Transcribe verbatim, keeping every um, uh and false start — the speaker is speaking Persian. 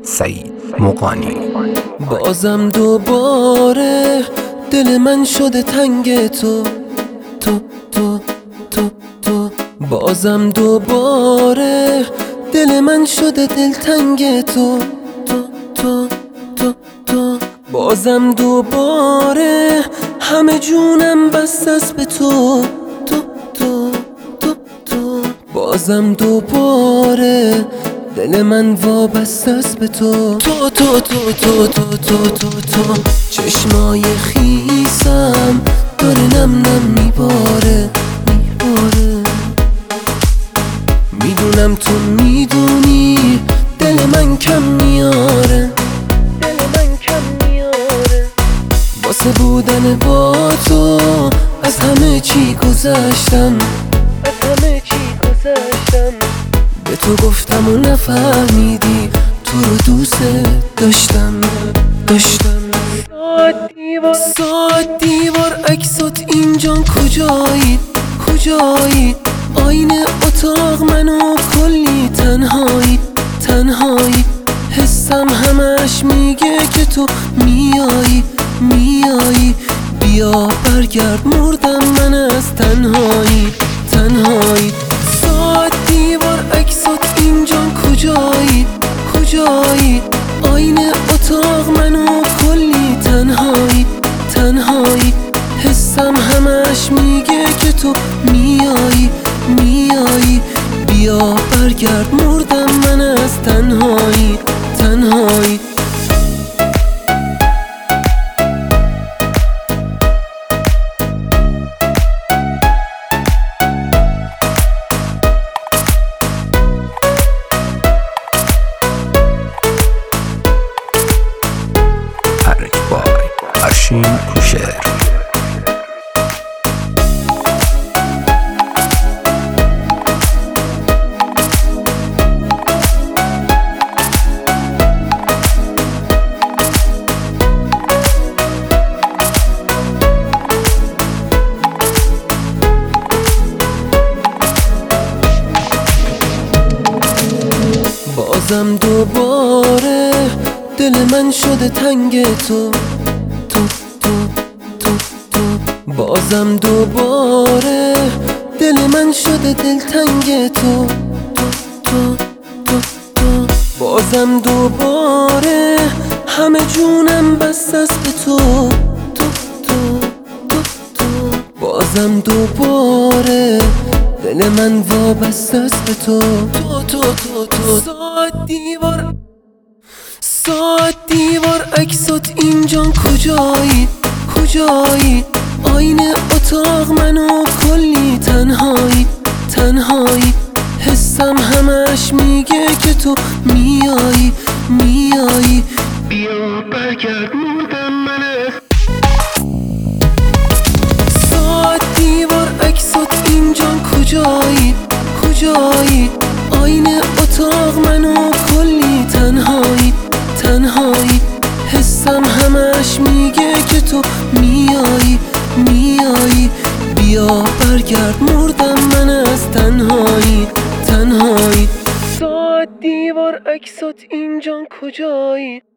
سعید مقانی. بازم دوباره دل من شده تنگ تو تو تو تو تو بازم دوباره دل من شده دلتنگ تو تو تو تو تو بازم دوباره همه جونم بسته است به تو تو تو تو تو بازم دوباره دل من وابسته است به تو تو تو تو تو تو تو تو تو چشمای خیسم داره نم نم میباره میباره میدونم تو میدونی دل من کم میاره دل من کم میاره واسه بودن با تو از همه چی گذشتم از همه چی گذشتم به تو گفتم و نفهمیدی تو رو دوست داشتم داشتم ساعت دیوار ساعت دیوار عکسات اینجان کجایی کجایی آینه اتاق منو کلی تنهایی تنهایی حسم همش میگه که تو میایی میایی بیا برگرد مردم من از تنهایی تنهایی ساعت دیوار عکسات اینجان کجایی کجایی آینه اتاق منو کلی تنهایی تنهایی حسم همش میگه که تو میایی میایی بیا برگرد مردم من از تنهایی تنهایی ارشین کوشر. بازم دوباره دل من شده تنگ تو تو تو تو تو بازم دوباره دل من شده دلتنگ تو تو تو تو تو بازم دوباره همه جونم بسته است به تو تو تو تو تو بازم دوباره دل من وابسته است به تو تو تو تو تو ساعت دیوار ساعت دیوار عکسات اینجان کجایی کجایی آینه اتاق منو کلی تنهایی تنهایی حسم همش میگه که تو میایی میایی بیا برگرد مردم من ساعت دیوار عکسات اینجان کجایی کجایی آینه اتاق منو کلی تنهایی تنهایی حسم همش میگه که تو میایی میایی بیا برگرد مردم من از تنهایی تنهایی ساعت دیوار عکسات اینجان کجایی